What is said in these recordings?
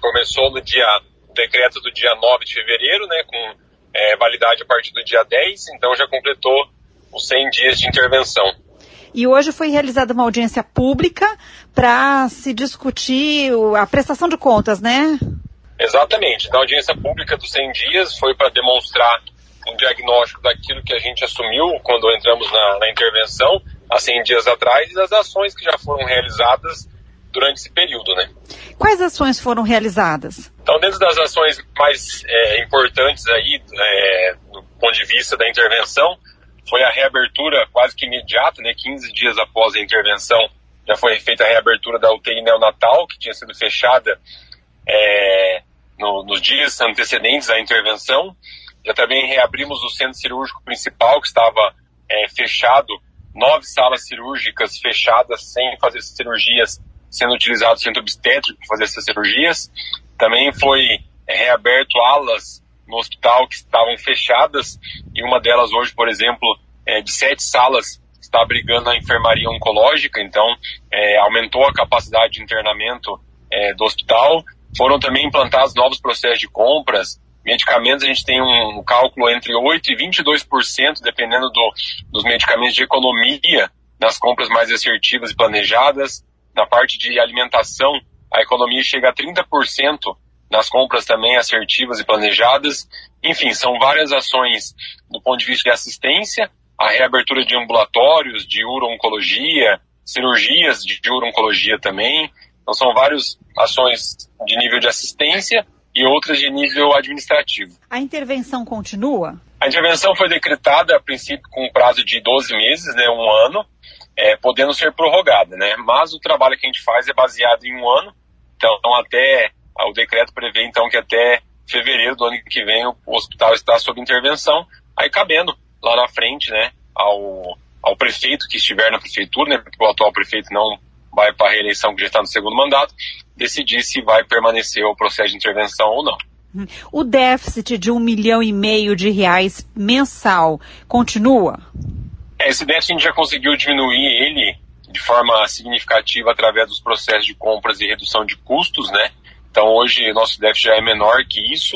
começou no decreto do dia 9 de fevereiro, né, com validade a partir do dia 10, então já completou os 100 dias de intervenção. E hoje foi realizada uma audiência pública para se discutir a prestação de contas, né? Exatamente. Então, a audiência pública dos 100 dias foi para demonstrar um diagnóstico daquilo que a gente assumiu quando entramos na intervenção há 100 dias atrás e das ações que já foram realizadas durante esse período, né? Quais ações foram realizadas? Então, dentro das ações mais importantes aí, do ponto de vista da intervenção, foi a reabertura quase que imediata, né? 15 dias após a intervenção, já foi feita a reabertura da UTI neonatal, que tinha sido fechada nos dias antecedentes à intervenção. Já também reabrimos o centro cirúrgico principal, que estava fechado, 9 salas cirúrgicas fechadas, sem fazer cirurgias, sendo utilizado o centro obstétrico para fazer essas cirurgias. Também foi reaberto alas no hospital que estavam fechadas, e uma delas hoje, por exemplo, de 7 salas, está abrigando a enfermaria oncológica, então aumentou a capacidade de internamento do hospital. Foram também implantados novos processos de compras. Medicamentos, a gente tem um cálculo entre 8% e 22%, dependendo dos medicamentos, de economia nas compras mais assertivas e planejadas. Na parte de alimentação, a economia chega a 30% nas compras também assertivas e planejadas. Enfim, são várias ações do ponto de vista de assistência, a reabertura de ambulatórios, de uro-oncologia, cirurgias de uro-oncologia também. Então são várias ações de nível de assistência e outras de nível administrativo. A intervenção continua? A intervenção foi decretada, a princípio, com um prazo de 12 meses, né, um ano, podendo ser prorrogada, né? Mas o trabalho que a gente faz é baseado em um ano, então o decreto prevê, então, que até fevereiro do ano que vem o hospital está sob intervenção, aí cabendo lá na frente, né, ao prefeito que estiver na prefeitura, né, porque o atual prefeito não vai para a reeleição, que já está no segundo mandato, decidir se vai permanecer o processo de intervenção ou não. O déficit de R$1,5 milhão mensal continua? Esse déficit a gente já conseguiu diminuir ele de forma significativa através dos processos de compras e redução de custos, né? Então hoje o nosso déficit já é menor que isso,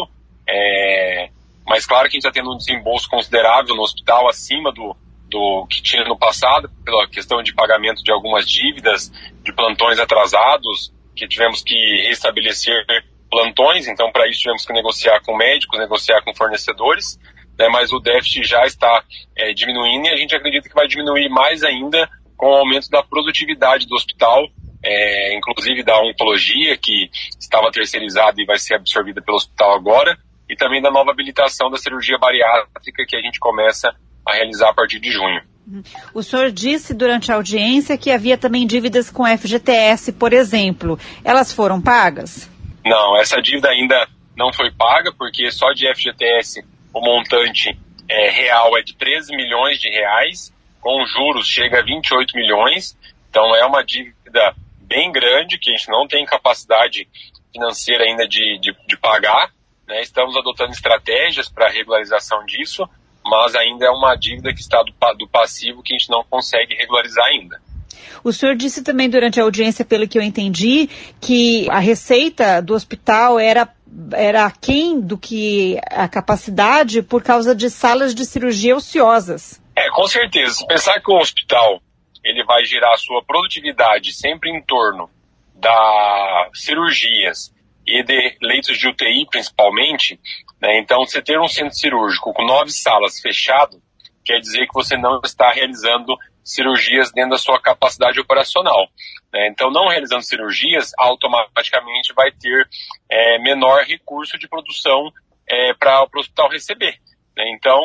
mas claro que a gente está tendo um desembolso considerável no hospital, acima do que tinha no passado, pela questão de pagamento de algumas dívidas, de plantões atrasados, que tivemos que restabelecer plantões, então para isso tivemos que negociar com médicos, negociar com fornecedores, né, mas o déficit já está diminuindo e a gente acredita que vai diminuir mais ainda com o aumento da produtividade do hospital, inclusive da oncologia, que estava terceirizada e vai ser absorvida pelo hospital agora, e também da nova habilitação da cirurgia bariátrica que a gente começa a realizar a partir de junho. O senhor disse durante a audiência que havia também dívidas com FGTS, por exemplo. Elas foram pagas? Não, essa dívida ainda não foi paga, porque só de FGTS o montante real é de 13 milhões de reais, com juros chega a 28 milhões, então é uma dívida bem grande, que a gente não tem capacidade financeira ainda de pagar, né? Estamos adotando estratégias para a regularização disso, mas ainda é uma dívida que está do passivo que a gente não consegue regularizar ainda. O senhor disse também durante a audiência, pelo que eu entendi, que a receita do hospital era aquém do que a capacidade por causa de salas de cirurgia ociosas. Com certeza. Se pensar que o hospital ele vai gerar a sua produtividade sempre em torno das cirurgias e de leitos de UTI principalmente, né? Então, você ter um centro cirúrgico com 9 salas fechado, quer dizer que você não está realizando cirurgias dentro da sua capacidade operacional, né? Então, não realizando cirurgias, automaticamente vai ter menor recurso de produção para o hospital receber, né? Então,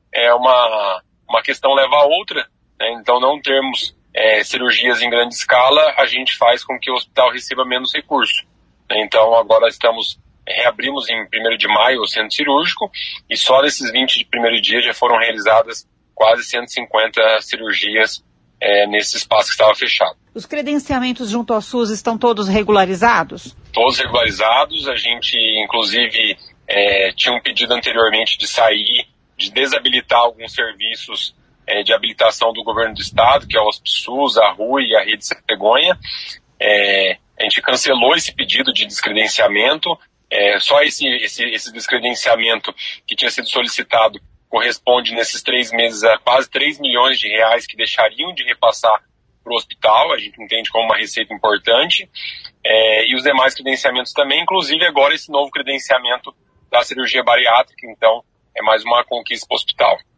uma questão leva a outra, né? Então, não termos cirurgias em grande escala, a gente faz com que o hospital receba menos recurso. Então, agora reabrimos em 1º de maio o centro cirúrgico e só nesses 20 de primeiro dia já foram realizadas quase 150 cirurgias nesse espaço que estava fechado. Os credenciamentos junto ao SUS estão todos regularizados? Todos regularizados. A gente, inclusive, tinha um pedido anteriormente de sair, de desabilitar alguns serviços de habilitação do governo do estado, que é o HospiSUS, a RUI e a Rede Cegonha. A gente cancelou esse pedido de descredenciamento, só esse descredenciamento que tinha sido solicitado corresponde nesses 3 meses a quase 3 milhões de reais que deixariam de repassar para o hospital, a gente entende como uma receita importante, e os demais credenciamentos também, inclusive agora esse novo credenciamento da cirurgia bariátrica, então é mais uma conquista para o hospital.